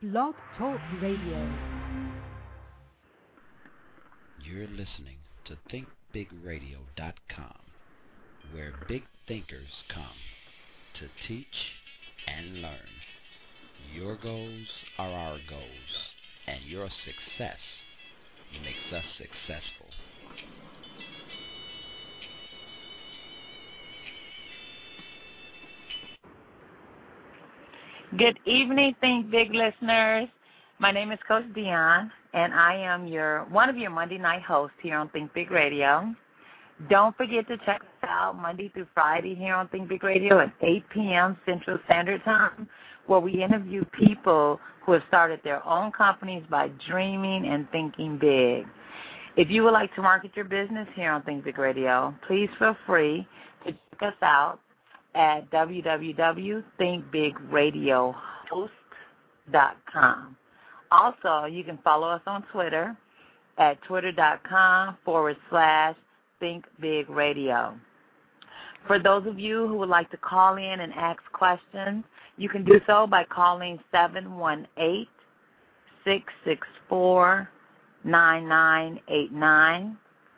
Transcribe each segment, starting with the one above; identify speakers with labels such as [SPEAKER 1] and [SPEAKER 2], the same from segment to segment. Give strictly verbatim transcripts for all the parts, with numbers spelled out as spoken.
[SPEAKER 1] Blog Talk Radio.
[SPEAKER 2] You're listening to think big radio dot com, where big thinkers come to teach and learn. Your goals are our goals, and your success makes us successful.
[SPEAKER 3] Good evening, Think Big listeners. My name is Coach Dion, and I am your one of your Monday night hosts here on Think Big Radio. Don't forget to check us out Monday through Friday here on Think Big Radio at eight p.m. Central Standard Time, where we interview people who have started their own companies by dreaming and thinking big. If you would like to market your business here on Think Big Radio, please feel free to check us out at w w w dot think big radio host dot com. Also, you can follow us on Twitter at twitter.com forward slash Think Big Radio. For those of you who would like to call in and ask questions, you can do so by calling seven one eight, six six four, nine nine eight nine.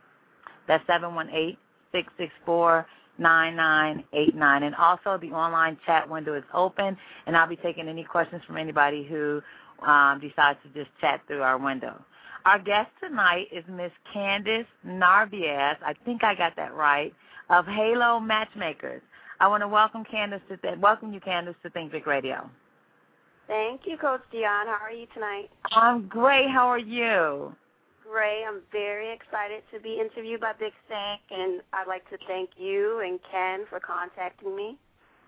[SPEAKER 3] That's seven one eight, six six four, nine nine eight nine. And also the online chat window is open, and I'll be taking any questions from anybody who um, decides to just chat through our window. Our guest tonight is Miss Candace Narvaez, I think I got that right, of Halo Matchmakers. I want to welcome Candace to th- welcome you, Candace, to Think Big Radio.
[SPEAKER 4] Thank you, Coach Dion. How are you tonight?
[SPEAKER 3] I'm great. How are you?
[SPEAKER 4] Great. I'm very excited to be interviewed by Big Think, and I'd like to thank you and Ken for contacting me.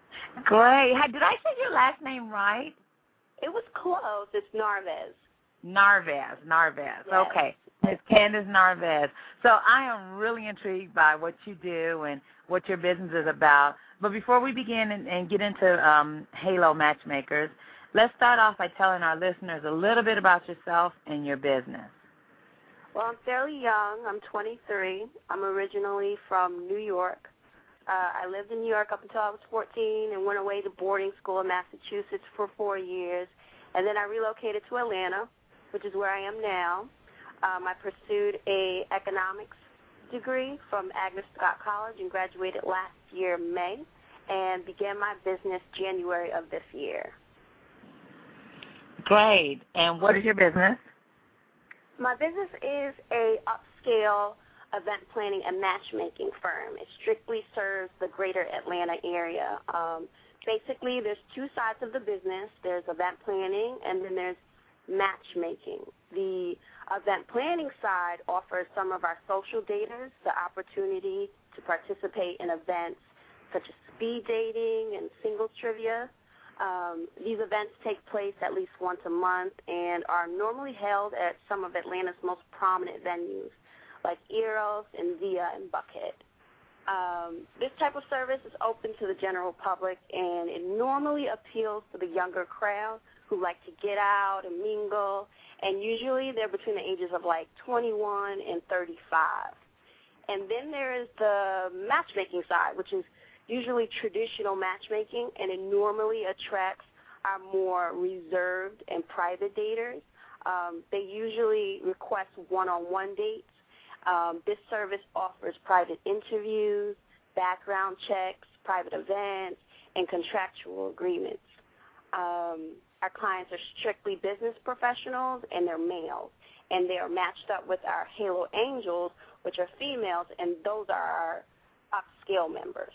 [SPEAKER 3] Great. Hey, did I say your last name right?
[SPEAKER 4] It was close. It's Narvaez.
[SPEAKER 3] Narvaez. Narvaez.
[SPEAKER 4] Yes.
[SPEAKER 3] Okay. It's Candace Narvaez. So I am really intrigued by what you do and what your business is about. But before we begin and, and get into um, Halo Matchmakers, let's start off by telling our listeners a little bit about yourself and your business.
[SPEAKER 4] Well, I'm fairly young. I'm twenty-three. I'm originally from New York. Uh, I lived in New York up until I was fourteen and went away to boarding school in Massachusetts for four years. And then I relocated to Atlanta, which is where I am now. Um, I pursued a economics degree from Agnes Scott College and graduated last year, May, and began my business January of this year.
[SPEAKER 3] Great. And what is your business?
[SPEAKER 4] My business is a upscale event planning and matchmaking firm. It strictly serves the greater Atlanta area. Um, basically, there's two sides of the business. There's event planning, and then there's matchmaking. The event planning side offers some of our social daters the opportunity to participate in events such as speed dating and singles trivia. Um, these events take place at least once a month and are normally held at some of Atlanta's most prominent venues, like Eros and Via and Buckhead. Um, this type of service is open to the general public, and it normally appeals to the younger crowd who like to get out and mingle, and usually they're between the ages of like twenty-one and thirty-five. And then there is the matchmaking side, which is usually traditional matchmaking, and it normally attracts our more reserved and private daters. Um, they usually request one-on-one dates. Um, this service offers private interviews, background checks, private events, and contractual agreements. Um, our clients are strictly business professionals, and they're males, and they are matched up with our Halo Angels, which are females, and those are our upscale members.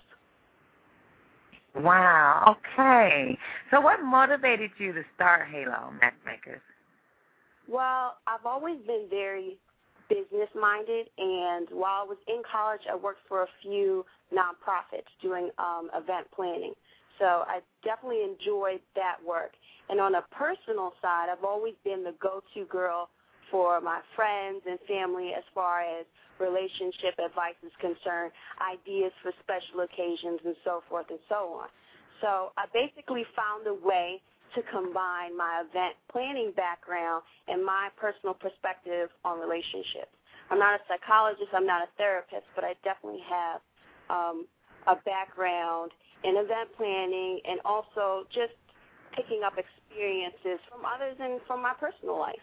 [SPEAKER 3] Wow, okay. So what motivated you to start Halo Matchmakers?
[SPEAKER 4] Well, I've always been very business-minded, and while I was in college, I worked for a few nonprofits doing um, event planning. So I definitely enjoyed that work. And on a personal side, I've always been the go-to girl for my friends and family as far as relationship advice is concerned, ideas for special occasions, and so forth and so on. So I basically found a way to combine my event planning background and my personal perspective on relationships. I'm not a psychologist, I'm not a therapist, but I definitely have um, a background in event planning and also just picking up experience experiences from others and from my personal life.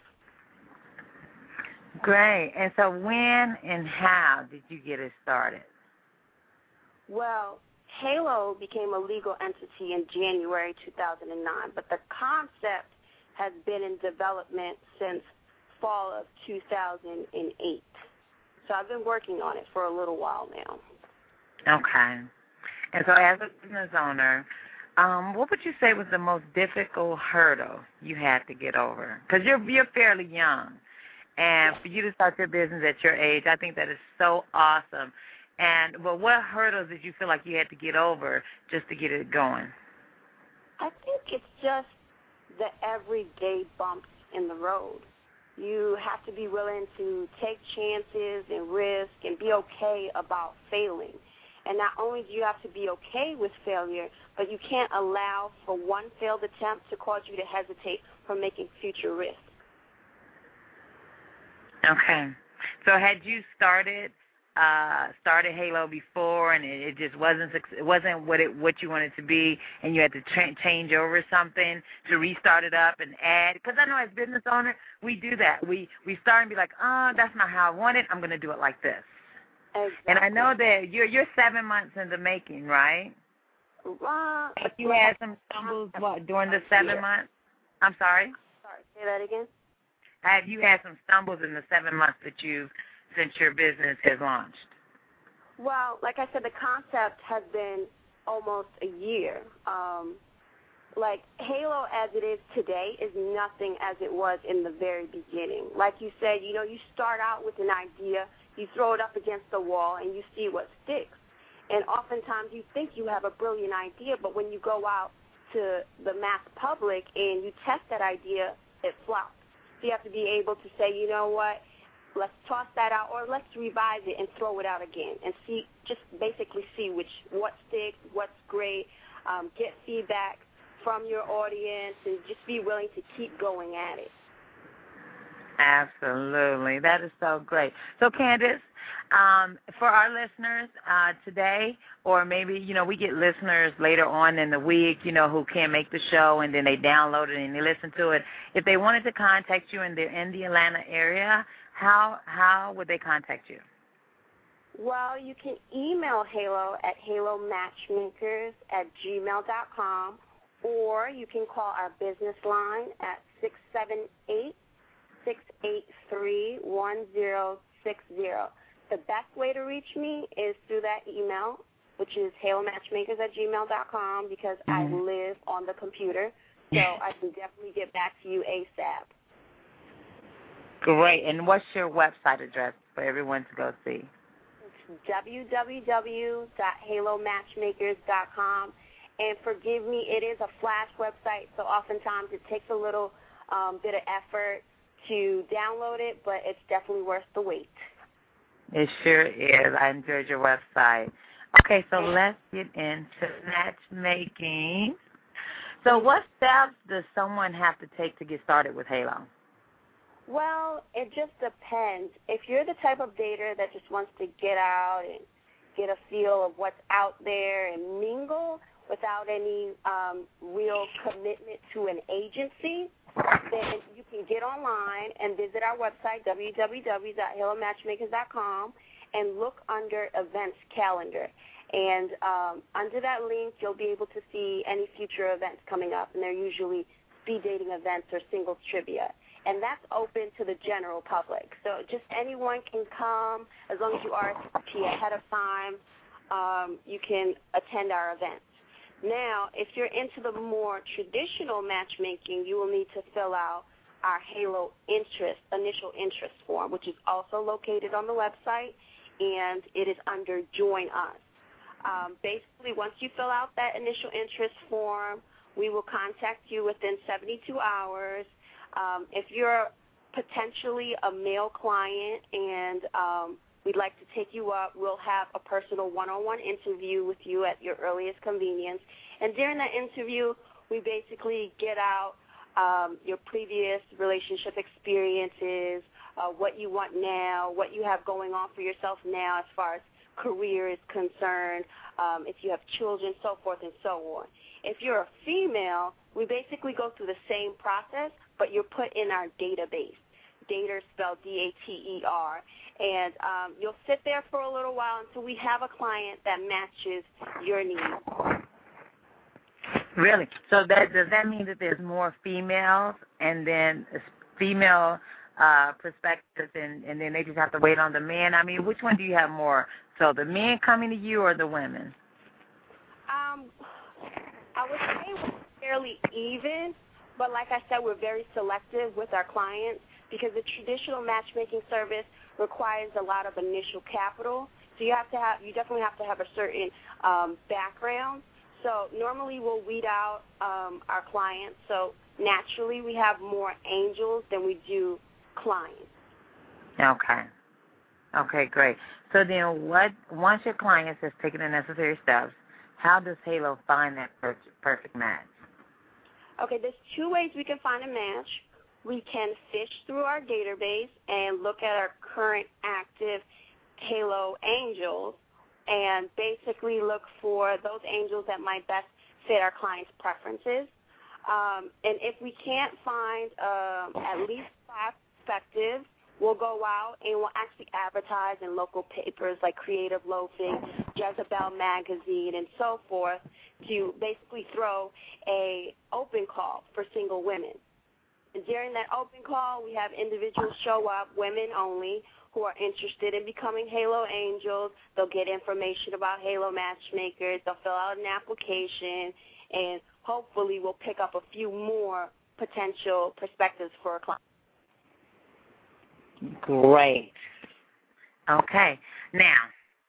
[SPEAKER 3] Great. And so when and how did you get it started?
[SPEAKER 4] Well, Halo became a legal entity in January two thousand nine, but the concept has been in development since fall of two thousand eight. So I've been working on it for a little while now.
[SPEAKER 3] Okay. And so as a business owner, um, what would you say was the most difficult hurdle you had to get over? Because you're, you're fairly young. And for you to start your business at your age, I think that is so awesome. And but what hurdles did you feel like you had to get over just to get it going?
[SPEAKER 4] I think it's just the everyday bumps in the road. You have to be willing to take chances and risk and be okay about failing. And not only do you have to be okay with failure, but you can't allow for one failed attempt to cause you to hesitate from making future risks.
[SPEAKER 3] Okay. So had you started uh, started Halo before, and it, it just wasn't it wasn't what it what you wanted to be, and you had to tra- change over something to restart it up and add? Because I know as business owners, we do that. We we start and be like, oh, that's not how I want it. I'm going to do it like this.
[SPEAKER 4] Exactly.
[SPEAKER 3] And I know that you're you're seven months in the making, right?
[SPEAKER 4] Uh,
[SPEAKER 3] but you had some stumbles what during the seven months. I'm sorry.
[SPEAKER 4] Sorry, say that again.
[SPEAKER 3] Have you had some stumbles in the seven months that you've since your business has launched?
[SPEAKER 4] Well, like I said, the concept has been almost a year. Um, like Halo as it is today is nothing as it was in the very beginning. Like you said, you know, you start out with an idea, you throw it up against the wall, and you see what sticks. And oftentimes you think you have a brilliant idea, but when you go out to the mass public and you test that idea, it flops. So you have to be able to say, you know what, let's toss that out, or let's revise it and throw it out again and see, just basically see which what sticks, what's great, um, get feedback from your audience, and just be willing to keep going at it.
[SPEAKER 3] Absolutely. That is so great. So, Candace, um, for our listeners uh, today, or maybe, you know, we get listeners later on in the week, you know, who can't make the show, and then they download it and they listen to it. If they wanted to contact you and they're in the Atlanta area, how how would they contact you?
[SPEAKER 4] Well, you can email Halo at halo matchmakers at gmail dot com, or you can call our business line at six seven eight, six eight three, one zero six zero. The best way to reach me is through that email, which is halo matchmakers at gmail dot com, because mm-hmm. I live on the computer, so I can definitely get back to you ASAP.
[SPEAKER 3] Great. And what's your website address for everyone to go see?
[SPEAKER 4] It's w w w dot halo matchmakers dot com. And forgive me, it is a Flash website, so oftentimes it takes a little um, bit of effort to download it, but it's definitely worth the wait.
[SPEAKER 3] It sure is. I enjoyed your website. Okay, so let's get into matchmaking. So what steps does someone have to take to get started with Halo?
[SPEAKER 4] Well, it just depends. If you're the type of dater that just wants to get out and get a feel of what's out there and mingle without any um, real commitment to an agency, then you can get online and visit our website, w w w dot halo matchmakers dot com, and look under events calendar. And um, under that link, you'll be able to see any future events coming up, and they're usually speed dating events or singles trivia. And that's open to the general public. So just anyone can come. As long as you R S V P ahead of time, um, you can attend our events. Now, if you're into the more traditional matchmaking, you will need to fill out our Halo interest, initial interest form, which is also located on the website, and it is under Join Us. Um, basically, once you fill out that initial interest form, we will contact you within seventy-two hours. Um, if you're potentially a male client and um, we'd like to take you up, we'll have a personal one-on-one interview with you at your earliest convenience. And during that interview, we basically get out um, your previous relationship experiences, uh, what you want now, what you have going on for yourself now as far as career is concerned, um, if you have children, so forth and so on. If you're a female, we basically go through the same process, but you're put in our database. Data is spelled D A T E R. And um, you'll sit there for a little while until we have a client that matches your needs.
[SPEAKER 3] Really? So that does that mean that there's more females and then female uh, perspectives and, and then they just have to wait on the men? I mean, which one do you have more? So the men coming to you or the women?
[SPEAKER 4] Um, I would say we're fairly even, but like I said, we're very selective with our clients because the traditional matchmaking service requires a lot of initial capital. So you have to have, you definitely have to have a certain um, background. So normally we'll weed out um, our clients. So naturally we have more angels than we do clients.
[SPEAKER 3] Okay. Okay, great. So then what, once your client has taken the necessary steps, how does Halo find that per- perfect match?
[SPEAKER 4] Okay, there's two ways we can find a match. We can fish through our database and look at our current active Halo angels and basically look for those angels that might best fit our client's preferences. Um, and if we can't find um, at least five perspectives, we'll go out and we'll actually advertise in local papers like Creative Loafing, Jezebel Magazine, and so forth to basically throw a open call for single women. And during that open call, we have individuals show up, women only, who are interested in becoming Halo Angels. They'll get information about Halo Matchmakers. They'll fill out an application, and hopefully we'll pick up a few more potential perspectives for a client.
[SPEAKER 3] Great. Okay. Now,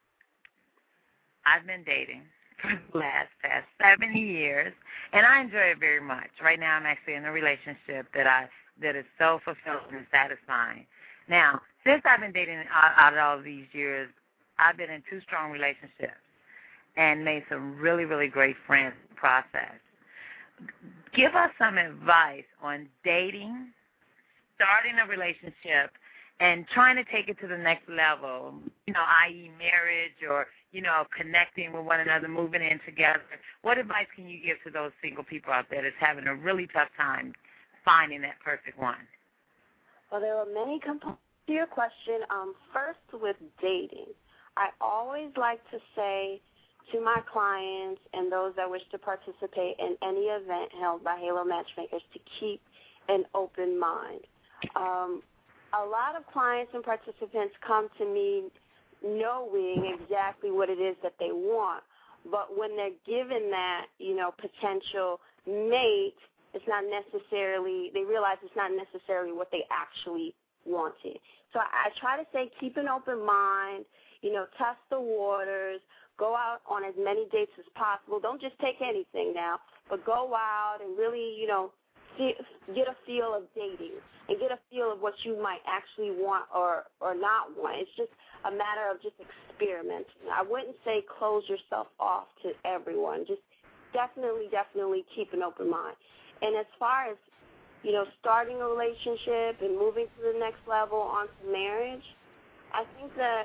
[SPEAKER 3] I've been dating for the last past seven years, and I enjoy it very much. Right now I'm actually in a relationship that I that is so fulfilling and satisfying. Now, since I've been dating out, out of all these years, I've been in two strong relationships and made some really, really great friends in the process. Give us some advice on dating, starting a relationship, and trying to take it to the next level, you know, that is marriage or, you know, connecting with one another, moving in together. What advice can you give to those single people out there that's having a really tough time finding that perfect one?
[SPEAKER 4] Well, there are many components to your question. Um, first, with dating, I always like to say to my clients and those that wish to participate in any event held by Halo Matchmakers to keep an open mind. Um, a lot of clients and participants come to me knowing exactly what it is that they want, but when they're given that, you know, potential mate, it's not necessarily, they realize it's not necessarily what they actually wanted. So I, I try to say keep an open mind, you know, test the waters, go out on as many dates as possible. Don't just take anything now, but go out and really, you know, see, get a feel of dating and get a feel of what you might actually want or, or not want. It's just a matter of just experimenting. I wouldn't say close yourself off to everyone. Just definitely, definitely keep an open mind. And as far as, you know, starting a relationship and moving to the next level onto marriage, I think that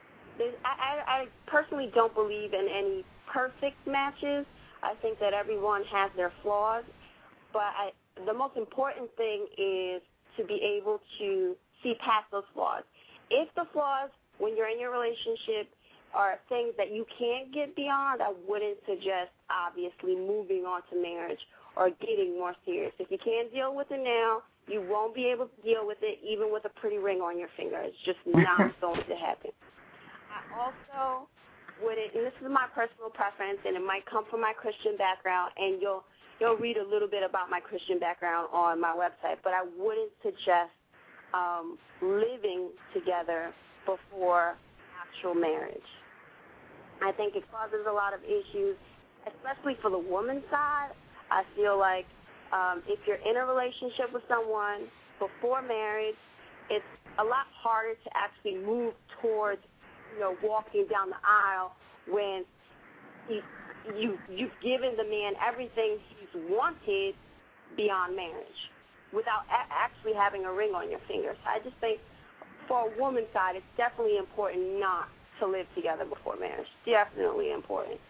[SPEAKER 4] I, I, I personally don't believe in any perfect matches. I think that everyone has their flaws, but I, the most important thing is to be able to see past those flaws. If the flaws, when you're in your relationship, are things that you can't get beyond, I wouldn't suggest, obviously, moving on to marriage or getting more serious. If you can't deal with it now, you won't be able to deal with it even with a pretty ring on your finger. It's just not going to happen. I also would, and this is my personal preference, and it might come from my Christian background, and you'll you'll read a little bit about my Christian background on my website, but I wouldn't suggest um, living together before actual marriage. I think it causes a lot of issues, especially for the woman's side. I feel like um, if you're in a relationship with someone before marriage, it's a lot harder to actually move towards, you know, walking down the aisle when you, you, you've given the man everything he's wanted beyond marriage without a- actually having a ring on your finger. So I just think for a woman's side, it's definitely important not to live together before marriage. Definitely important.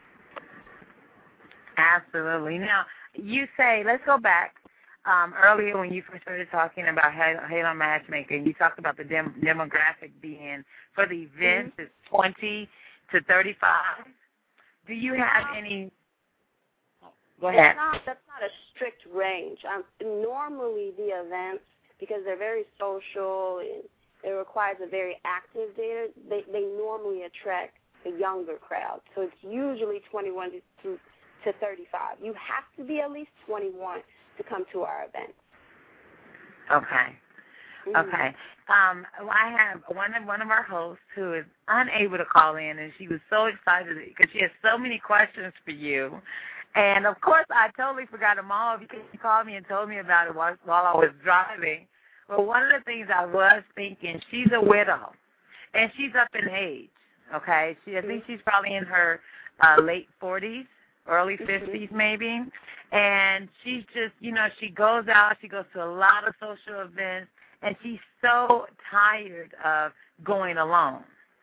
[SPEAKER 3] Absolutely. Now, you say, let's go back. Um, earlier when you first started talking about Halo Matchmaker, you talked about the dem- demographic being for the events mm-hmm. is twenty to thirty-five. Do you have um, any? Go ahead.
[SPEAKER 4] That's not, that's not a strict range. Um, normally the events, because they're very social and it requires a very active data, they, they normally attract a younger crowd. So it's usually twenty-one to, to thirty-five. You have to be at least twenty-one to come to our events.
[SPEAKER 3] Okay. Mm-hmm. Okay. Um, well, I have one of one of our hosts who is unable to call in, and she was so excited because she has so many questions for you. And, of course, I totally forgot them all because you called me and told me about it while, while I was driving. But one of the things I was thinking, she's a widow, and she's up in age, okay? She, I think she's probably in her uh, late forties, early fifties maybe. And she's just, you know, she goes out, she goes to a lot of social events, and she's so tired of going alone.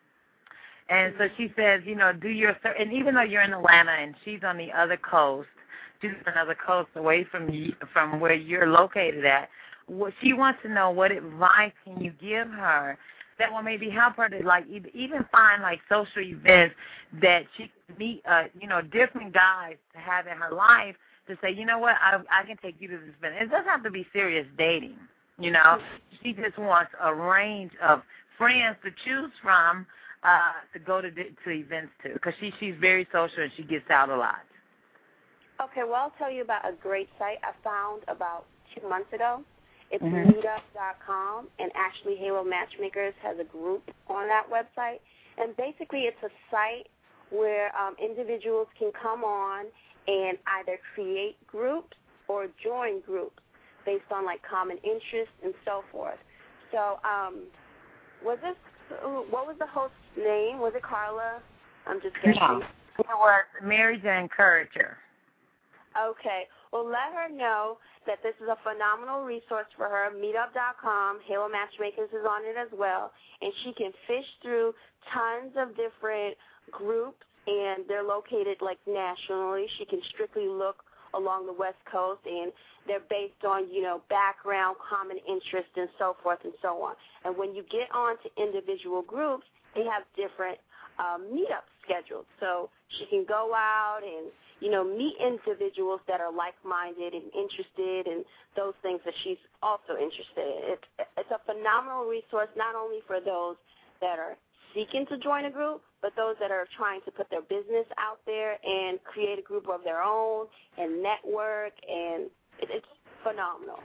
[SPEAKER 3] And so she says, you know, do your, and even though you're in Atlanta and she's on the other coast, she's on another coast away from you, from where you're located at, what she wants to know, what advice can you give her that will maybe help her to, like, even find, like, social events that she can meet, uh, you know, different guys to have in her life to say, you know what, I, I can take you to this event. It doesn't have to be serious dating, you know. She just wants a range of friends to choose from uh, to go to to events to, because she, she's very social and she gets out a lot.
[SPEAKER 4] Okay, well, I'll tell you about a great site I found about two months ago. It's
[SPEAKER 3] mm-hmm.
[SPEAKER 4] meetup dot com, and actually Halo Matchmakers has a group on that website. And basically it's a site where um, individuals can come on and either create groups or join groups based on, like, common interests and so forth. So um, was this, what was the host's name? Was it Carla? I'm just guessing.
[SPEAKER 3] No, it was Mary the Encourager.
[SPEAKER 4] Okay. Well, let her know that this is a phenomenal resource for her. meetup dot com, Halo Matchmakers is on it as well, and she can fish through tons of different groups, and they're located, like, nationally. She can strictly look along the West Coast, and they're based on, you know, background, common interest, and so forth and so on. And when you get on to individual groups, they have different um, meetups scheduled. So she can go out and, you know, meet individuals that are like-minded and interested in those things that she's also interested in. It's, it's a phenomenal resource not only for those that are seeking to join a group, but those that are trying to put their business out there and create a group of their own and network, and it, it's phenomenal.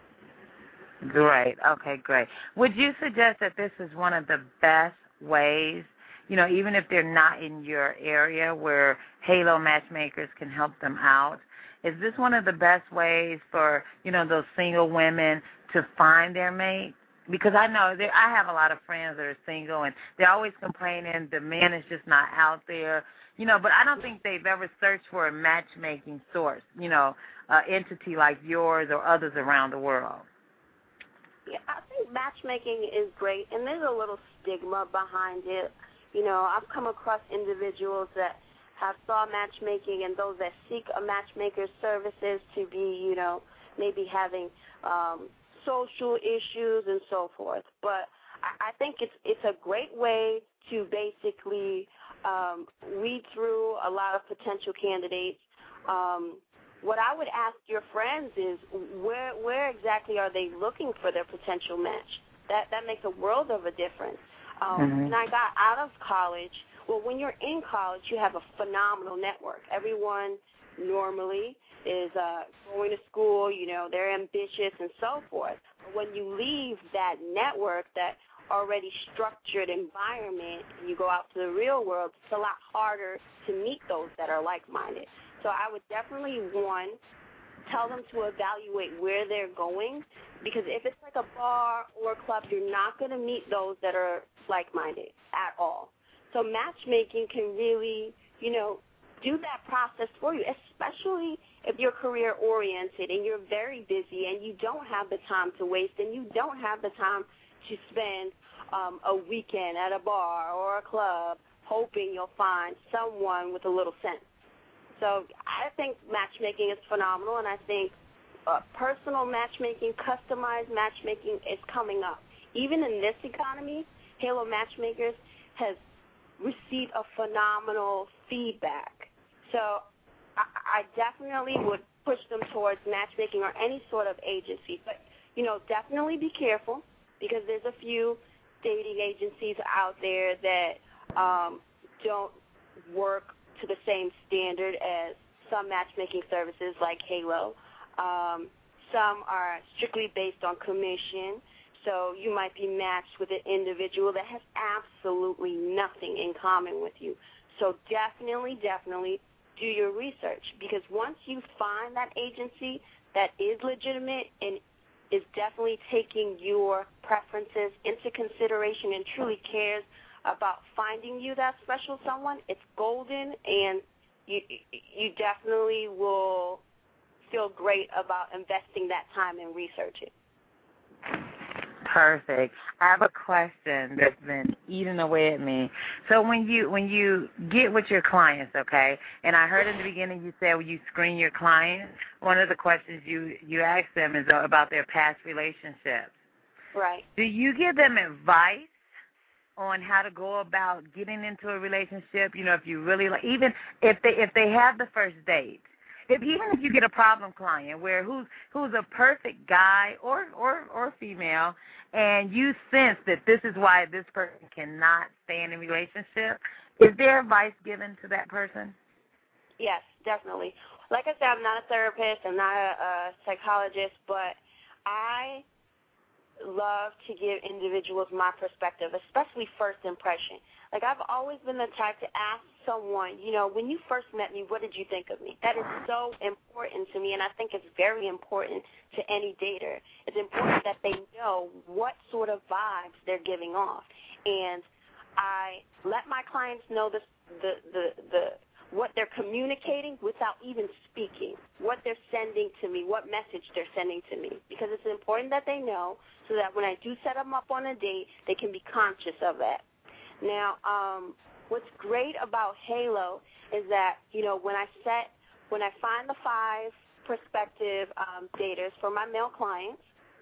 [SPEAKER 3] Great. Okay, great. Would you suggest that this is one of the best ways, you know, even if they're not in your area where Halo Matchmakers can help them out, is this one of the best ways for, you know, those single women to find their mate? Because I know there, I have a lot of friends that are single, and they're always complaining the man is just not out there, you know, but I don't think they've ever searched for a matchmaking source, you know, uh, entity like yours or others around the world.
[SPEAKER 4] Yeah, I think matchmaking is great, and there's a little stigma behind it. You know, I've come across individuals that have saw matchmaking and those that seek a matchmaker's services to be, you know, maybe having um, social issues and so forth. But I, I think it's it's a great way to basically um, weed through a lot of potential candidates. Um, what I would ask your friends is where where exactly are they looking for their potential match? That that makes a world of a difference. Um,
[SPEAKER 3] mm-hmm.
[SPEAKER 4] When I got out of college, well, when you're in college, you have a phenomenal network. Everyone normally is uh, going to school, you know, they're ambitious and so forth. But when you leave that network, that already structured environment, and you go out to the real world, it's a lot harder to meet those that are like-minded. So I would definitely, one, tell them to evaluate where they're going, because if it's like a bar or a club, you're not going to meet those that are like-minded at all. So matchmaking can really, you know, do that process for you, especially if you're career-oriented and you're very busy and you don't have the time to waste and you don't have the time to spend um, a weekend at a bar or a club hoping you'll find someone with a little sense. So I think matchmaking is phenomenal, and I think uh, personal matchmaking, customized matchmaking is coming up. Even in this economy, Halo Matchmakers has received a phenomenal feedback. So I, I definitely would push them towards matchmaking or any sort of agency. But, you know, definitely be careful, because there's a few dating agencies out there that um, don't work to the same standard as some matchmaking services like Halo. Um, some are strictly based on commission, so you might be matched with an individual that has absolutely nothing in common with you. So definitely, definitely do your research, because once you find that agency that is legitimate and is definitely taking your preferences into consideration and truly cares about finding you that special someone, it's golden, and you you definitely will feel great about investing that time and research it.
[SPEAKER 3] Perfect. I have a question that's been eating away at me. So when you when you get with your clients, okay, and I heard in the beginning you said when you screen your clients, one of the questions you, you ask them is about their past relationships.
[SPEAKER 4] Right.
[SPEAKER 3] Do you give them advice on how to go about getting into a relationship? You know, if you really like, even if they if they have the first date, if even if you get a problem client where who's who's a perfect guy or or or female, and you sense that this is why this person cannot stay in a relationship, is there advice given to that person?
[SPEAKER 4] Yes, definitely. Like I said, I'm not a therapist, I'm not a, a psychologist, but I love to give individuals my perspective, especially first impression. Like, I've always been the type to ask someone, you know, when you first met me, what did you think of me? That is so important to me, and I think it's very important to any dater. It's important that they know what sort of vibes they're giving off. And I let my clients know the, the, the, the what they're communicating without even speaking, what they're sending to me, what message they're sending to me, because it's important that they know so that when I do set them up on a date, they can be conscious of that. Now, um, what's great about Halo is that, you know, when I set, when I find the five prospective um, daters for my male clients,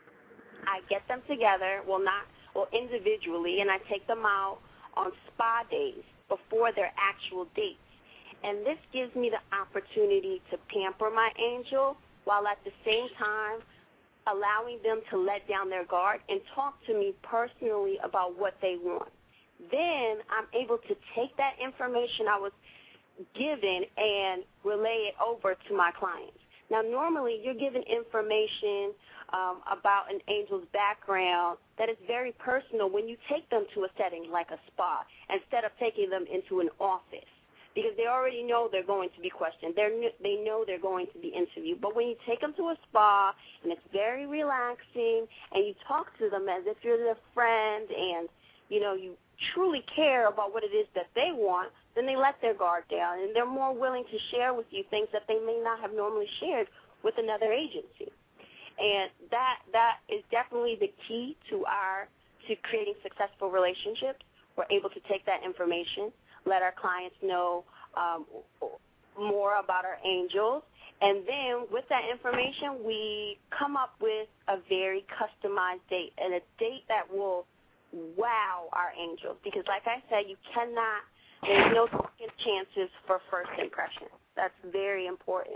[SPEAKER 4] I get them together, well, not, well, individually, and I take them out on spa days before their actual dates. And this gives me the opportunity to pamper my angel while at the same time allowing them to let down their guard and talk to me personally about what they want. Then I'm able to take that information I was given and relay it over to my clients. Now, normally you're given information um, about an angel's background that is very personal when you take them to a setting like a spa instead of taking them into an office, because they already know they're going to be questioned. They're, they know they're going to be interviewed. But when you take them to a spa and it's very relaxing and you talk to them as if you're their friend and, you know, you truly care about what it is that they want, then they let their guard down and they're more willing to share with you things that they may not have normally shared with another agency. And that that is definitely the key to our to creating successful relationships. We're able to take that information, let our clients know um, more about our angels, and then with that information, we come up with a very customized date, and a date that will wow our angels. Because like I said, you cannot, there's no second chances for first impressions. That's very important.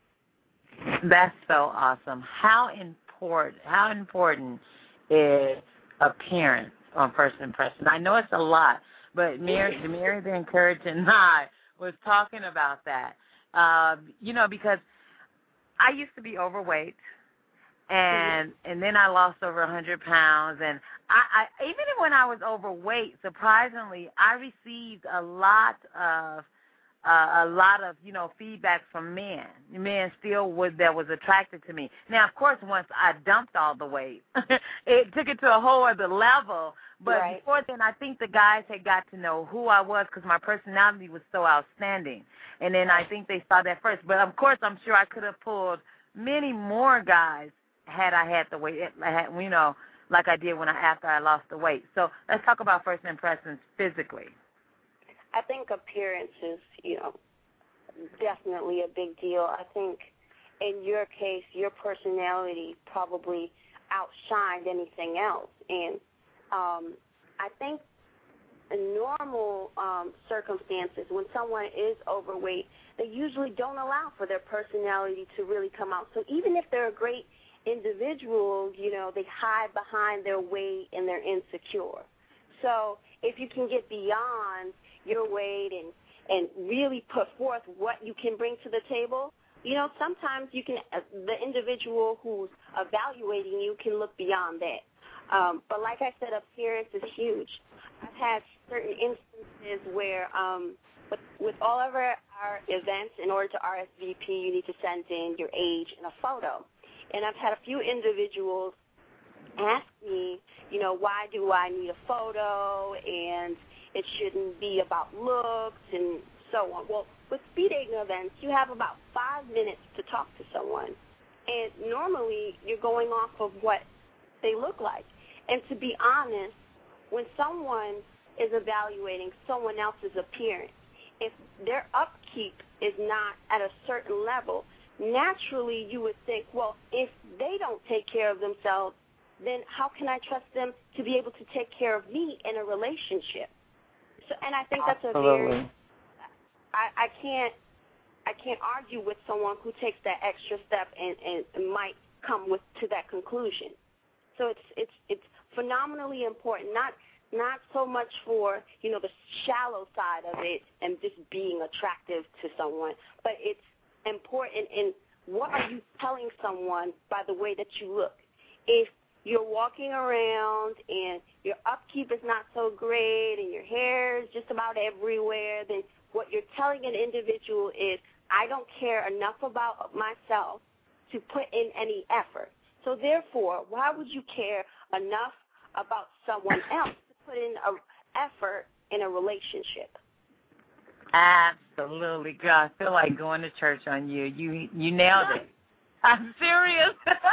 [SPEAKER 3] That's so awesome. How important, how important is appearance on first impression? I know it's a lot, but Mary, Mary the Encouraging and I was talking about that. Uh, you know, because I used to be overweight, and and then I lost over one hundred pounds. And I, I even when I was overweight, surprisingly, I received a lot of uh, a lot of you know feedback from men. Men still would that was attracted to me. Now, of course, once I dumped all the weight, it took it to a whole other level. But
[SPEAKER 4] right.
[SPEAKER 3] before then, I think the guys had got to know who I was because my personality was so outstanding. And then I think they saw that first. But, of course, I'm sure I could have pulled many more guys had I had the weight, had, you know, like I did when I after I lost the weight. So let's talk about first impressions physically.
[SPEAKER 4] I think appearance is, you know, definitely a big deal. I think in your case, your personality probably outshined anything else. And um, I think in normal um, circumstances, when someone is overweight, they usually don't allow for their personality to really come out. So even if they're a great individual, you know, they hide behind their weight and they're insecure. So if you can get beyond your weight and, and really put forth what you can bring to the table, you know, sometimes you can, uh, the individual who's evaluating you can look beyond that. Um, but like I said, appearance is huge. I've had certain instances where um, with, with all of our, our events, in order to R S V P, you need to send in your age and a photo. And I've had a few individuals ask me, you know, why do I need a photo, and it shouldn't be about looks and so on. Well, with speed dating events, you have about five minutes to talk to someone. And normally you're going off of what they look like. And to be honest, when someone is evaluating someone else's appearance, if their upkeep is not at a certain level, naturally you would think, well, if they don't take care of themselves, then how can I trust them to be able to take care of me in a relationship? So, and I think that's
[SPEAKER 3] Absolutely.
[SPEAKER 4] a very, I, I can't, I can't argue with someone who takes that extra step and, and might come with to that conclusion. So it's it's it's phenomenally important, not not so much for, you know, the shallow side of it and just being attractive to someone, but it's important in what are you telling someone by the way that you look. If you're walking around and your upkeep is not so great and your hair is just about everywhere, then what you're telling an individual is, I don't care enough about myself to put in any effort. So therefore, why would you care enough about someone else to put in an effort in a relationship?
[SPEAKER 3] Absolutely. God, I feel like going to church on you. You you nailed it. I'm serious.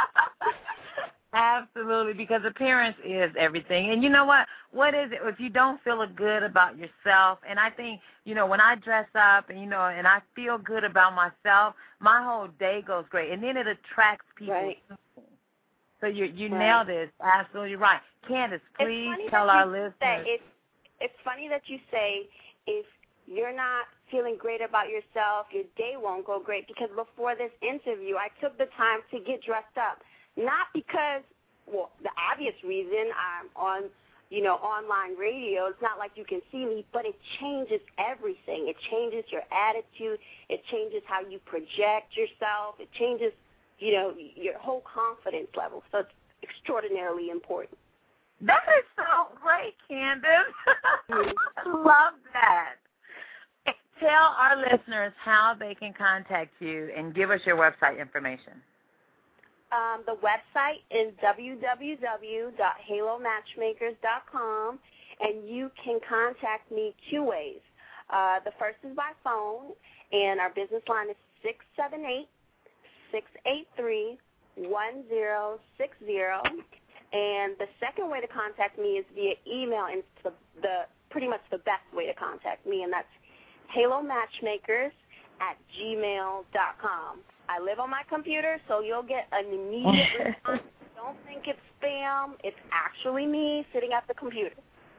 [SPEAKER 3] Absolutely, because appearance is everything. And you know what? What is it if you don't feel good about yourself? And I think, you know, when I dress up and, you know, and I feel good about myself, my whole day goes great. And then it attracts people.
[SPEAKER 4] Right.
[SPEAKER 3] So you you
[SPEAKER 4] right.
[SPEAKER 3] nailed it. Absolutely right. Candace, please tell our listeners.
[SPEAKER 4] Say, it's, it's funny that you say if you're not feeling great about yourself, your day won't go great, because before this interview, I took the time to get dressed up. Not because, well, the obvious reason I'm on, you know, online radio. It's not like you can see me, but it changes everything. It changes your attitude. It changes how you project yourself. It changes, you know, your whole confidence level. So it's extraordinarily important.
[SPEAKER 3] That is so great, Candace. I love that. Tell our listeners how they can contact you and give us your website information.
[SPEAKER 4] Um, the website is w w w dot halo matchmakers dot com, and you can contact me two ways. Uh, the first is by phone, and our business line is six seven eight, six eight three, one zero six zero. And the second way to contact me is via email, and it's the, the pretty much the best way to contact me, and that's halo matchmakers at gmail dot com. I live on my computer, so you'll get an immediate response. Don't think it's spam. It's actually me sitting at the computer.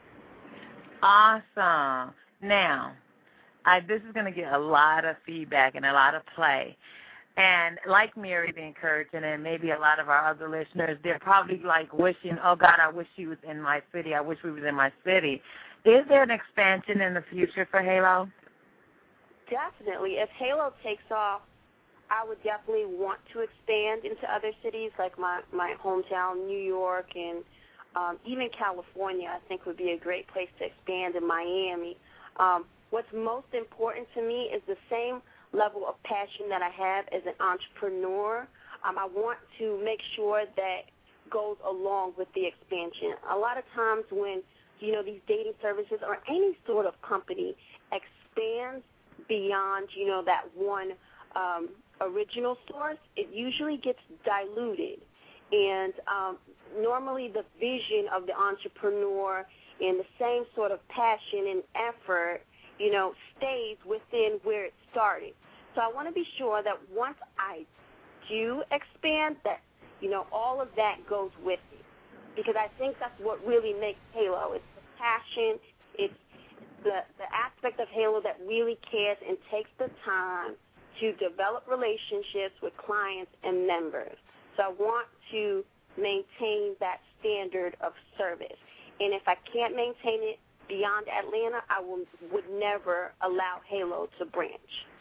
[SPEAKER 3] Awesome. Now, I, this is going to get a lot of feedback and a lot of play. And like Mary the Encouraging and maybe a lot of our other listeners, they're probably like wishing, oh, God, I wish she was in my city. I wish we was in my city. Is there an expansion in the future for Halo?
[SPEAKER 4] Definitely. If Halo takes off, I would definitely want to expand into other cities like my, my hometown, New York, and um, even California, I think would be a great place to expand, in Miami. Um, what's most important to me is the same level of passion that I have as an entrepreneur. Um, I want to make sure that goes along with the expansion. A lot of times when, you know, these dating services or any sort of company expands beyond, you know, that one um, original source, it usually gets diluted. And um, normally the vision of the entrepreneur and the same sort of passion and effort, you know, stays within where it started. So I want to be sure that once I do expand, that, you know, all of that goes with it. Because I think that's what really makes Halo. It's the passion. It's the, the aspect of Halo that really cares and takes the time to develop relationships with clients and members. So I want to maintain that standard of service. And if I can't maintain it beyond Atlanta, I will, would never allow Halo to branch.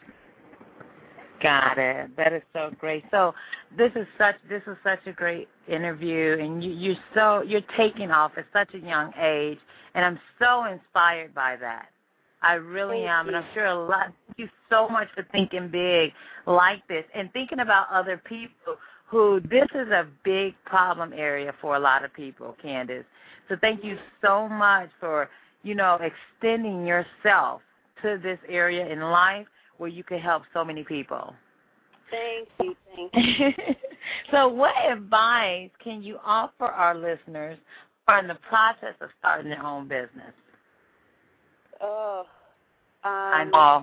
[SPEAKER 3] Got it. That is so great. So this is such this is such a great interview, and you, you're so you're taking off at such a young age, and I'm so inspired by that. I really
[SPEAKER 4] Thank
[SPEAKER 3] am,
[SPEAKER 4] you.
[SPEAKER 3] and I'm sure a lot. Thank you so much for thinking big like this and thinking about other people who this is a big problem area for a lot of people, Candace. So thank you so much for, you know, extending yourself to this area in life where you can help so many people.
[SPEAKER 4] Thank you. Thank you.
[SPEAKER 3] So what advice can you offer our listeners who are in the process of starting their own business?
[SPEAKER 4] Oh, um,
[SPEAKER 3] I know.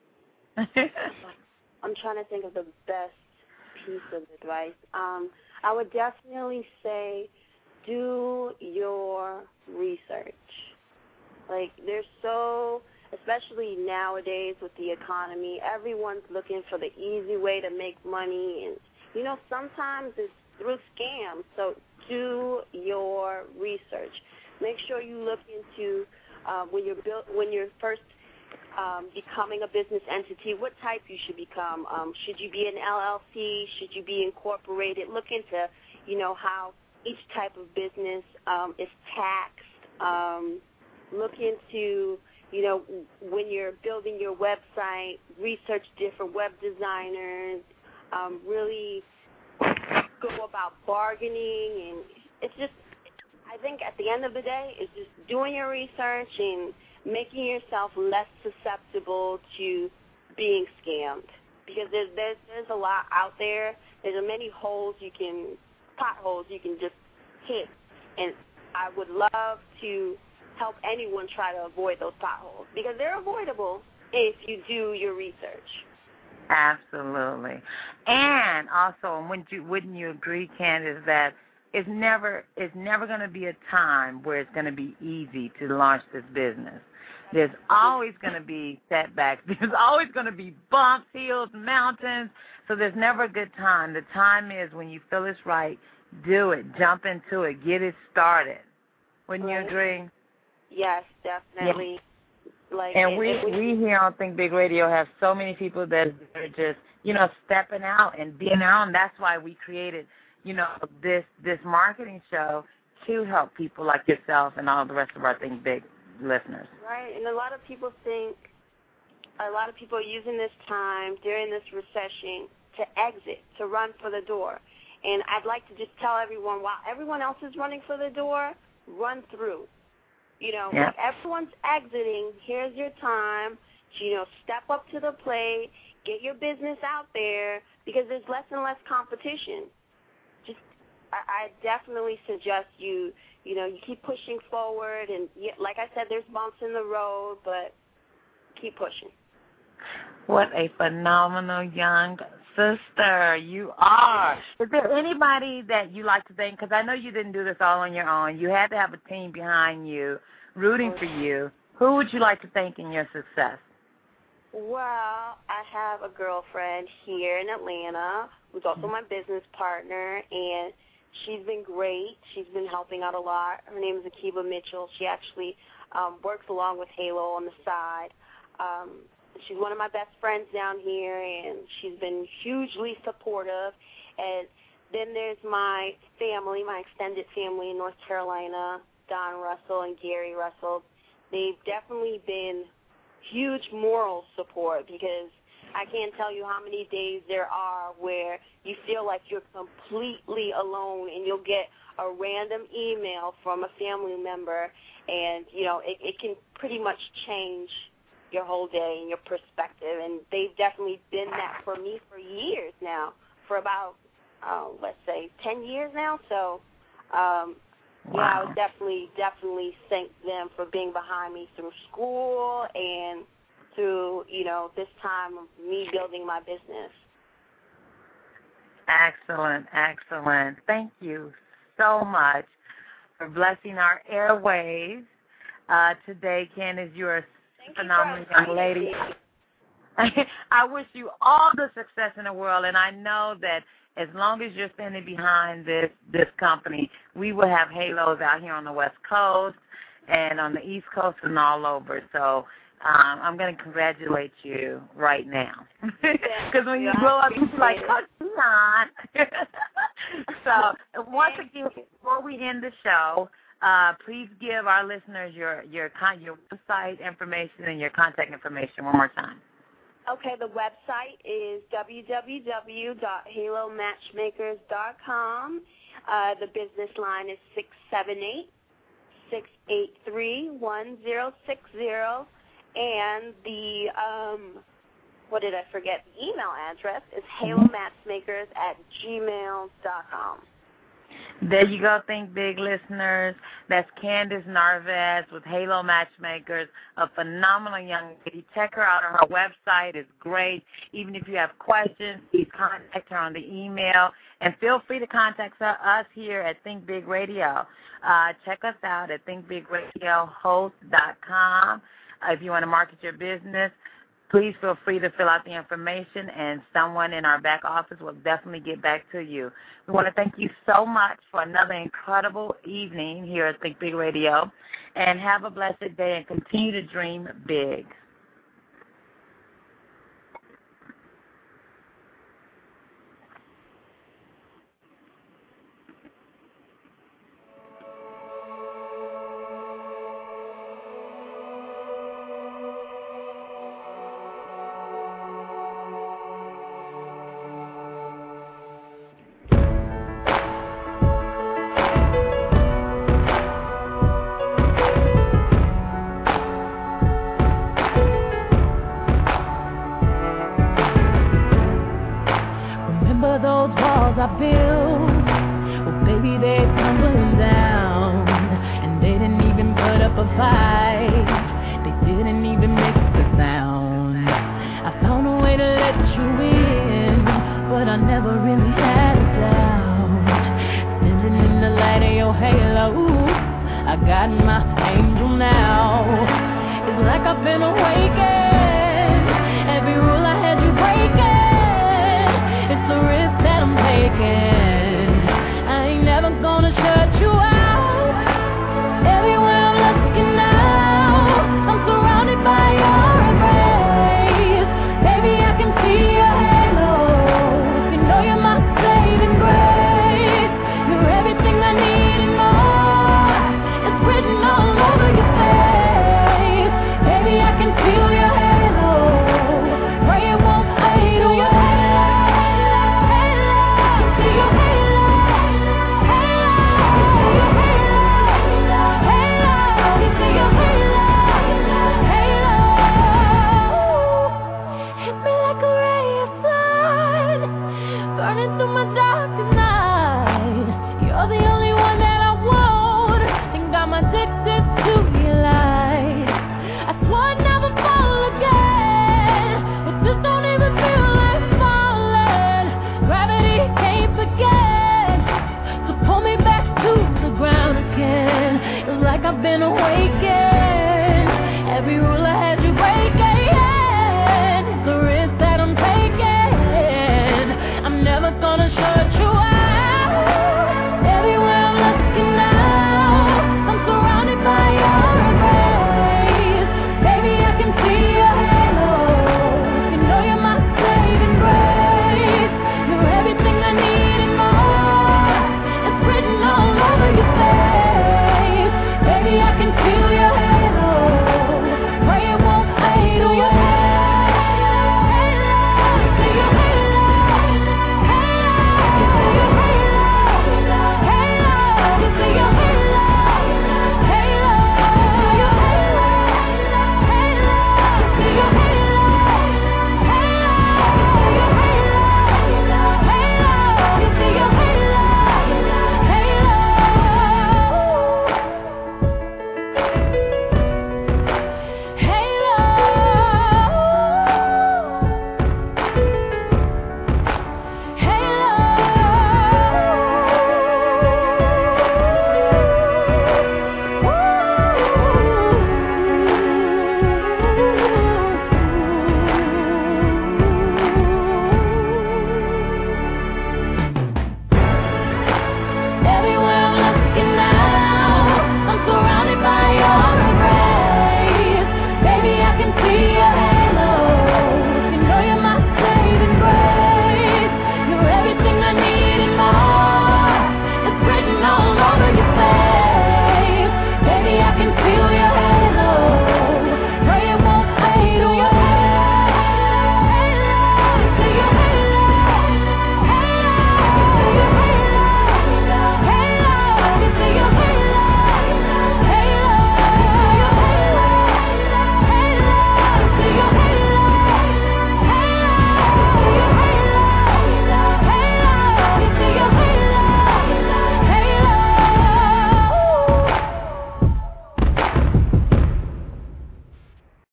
[SPEAKER 4] I'm trying to think of the best piece of advice. Um, I would definitely say do your research. Like, there's so, especially nowadays with the economy, everyone's looking for the easy way to make money. And, you know, sometimes it's through scams. So do your research. Make sure you look into uh, when you're built, when you're first um, becoming a business entity, what type you should become. Um, should you be an L L C? Should you be incorporated? Look into, you know, how each type of business um, is taxed. Um, look into, you know, when you're building your website, research different web designers, um, really go about bargaining. And it's just, I think at the end of the day, it's just doing your research and making yourself less susceptible to being scammed. Because there's, there's, there's a lot out there. There's many holes you can, potholes you can just hit. And I would love to help anyone try to avoid those potholes because they're avoidable if you do your research.
[SPEAKER 3] Absolutely. And also, wouldn't you, wouldn't you agree, Candace, that it's never it's never going to be a time where it's going to be easy to launch this business. There's always going to be setbacks. There's always going to be bumps, hills, mountains. So there's never a good time. The time is when you feel it's right, do it, jump into it, get it started. Wouldn't right. you agree?
[SPEAKER 4] Yes, definitely.
[SPEAKER 3] Yeah.
[SPEAKER 4] Like,
[SPEAKER 3] and
[SPEAKER 4] it,
[SPEAKER 3] we
[SPEAKER 4] it,
[SPEAKER 3] we here on Think Big Radio have so many people that are just, you know, stepping out and being out, and that's why we created, you know, this this marketing show to help people like yourself and all the rest of our Think Big listeners.
[SPEAKER 4] Right, and a lot of people think, a lot of people are using this time during this recession to exit, to run for the door. And I'd like to just tell everyone, while everyone else is running for the door, run through. You know,
[SPEAKER 3] yeah.
[SPEAKER 4] If everyone's exiting, here's your time to, you know, step up to the plate, get your business out there, because there's less and less competition. Just, I, I definitely suggest you, you know, you keep pushing forward, and yeah, like I said, there's bumps in the road, but keep pushing.
[SPEAKER 3] What a phenomenal young sister you are. Is there anybody that you like to thank? Because I know you didn't do this all on your own. You had to have a team behind you, rooting for you. Who would you like to thank in your success?
[SPEAKER 4] Well, I have a girlfriend here in Atlanta who's also my business partner, and she's been great. She's been helping out a lot. Her name is Akiba Mitchell. She actually um, works along with Halo on the side. Um, she's one of my best friends down here, and she's been hugely supportive. And then there's my family, my extended family in North Carolina, Don Russell and Gary Russell. They've definitely been huge moral support, because I can't tell you how many days there are where you feel like you're completely alone, and you'll get a random email from a family member, and, you know, it, it can pretty much change your whole day and your perspective. And they've definitely been that for me for years now, for about uh, let's say, ten years now. So, um,
[SPEAKER 3] wow.
[SPEAKER 4] yeah, I would definitely, definitely thank them for being behind me through school and through, you know, this time of me building my business.
[SPEAKER 3] Excellent, excellent. Thank you so much for blessing our airwaves uh, today, Candace. You're a
[SPEAKER 4] Thank
[SPEAKER 3] phenomenal
[SPEAKER 4] you
[SPEAKER 3] young lady. I wish you all the success in the world, and I know that as long as you're standing behind this this company, we will have halos out here on the West Coast and on the East Coast and all over. So um, I'm going to congratulate you right now. Because when you grow up, you're like, oh, Dion. So once again, before we end the show, uh, please give our listeners your your con- your website information and your contact information one more time.
[SPEAKER 4] Okay, the website is w w w dot halo matchmakers dot com. Uh, the business line is six seven eight, six eight three, one zero six zero. And the, um, what did I forget? The email address is halo matchmakers at gmail dot com.
[SPEAKER 3] There you go, Think Big listeners. That's Candace Narvaez with Halo Matchmakers, a phenomenal young lady. Check her out on her website. It's great. Even if you have questions, please contact her on the email. And feel free to contact us here at Think Big Radio. Uh, check us out at think big radio host dot com. Uh, if you want to market your business, please feel free to fill out the information, and someone in our back office will definitely get back to you. We want to thank you so much for another incredible evening here at Think Big Radio, and have a blessed day and continue to dream big.
[SPEAKER 5] I built, well, baby, they're tumbling down, and they didn't even put up a fight, they didn't even make a sound. I found a way to let you in, but I never really had a doubt. Standing in the light of your halo, I got my angel now. It's like I've been awakened, every rule I had you breaking. It's a risk that I'm taking. I ain't never gonna shut you out. Everywhere I'm looking now, I'm surrounded by your embrace. Baby, I can see your halo. You know you're my saving grace. You're everything I need and more. It's written all over your face. Baby, I can feel your halo. Pray it won't fade on your halo. I've been awakened, every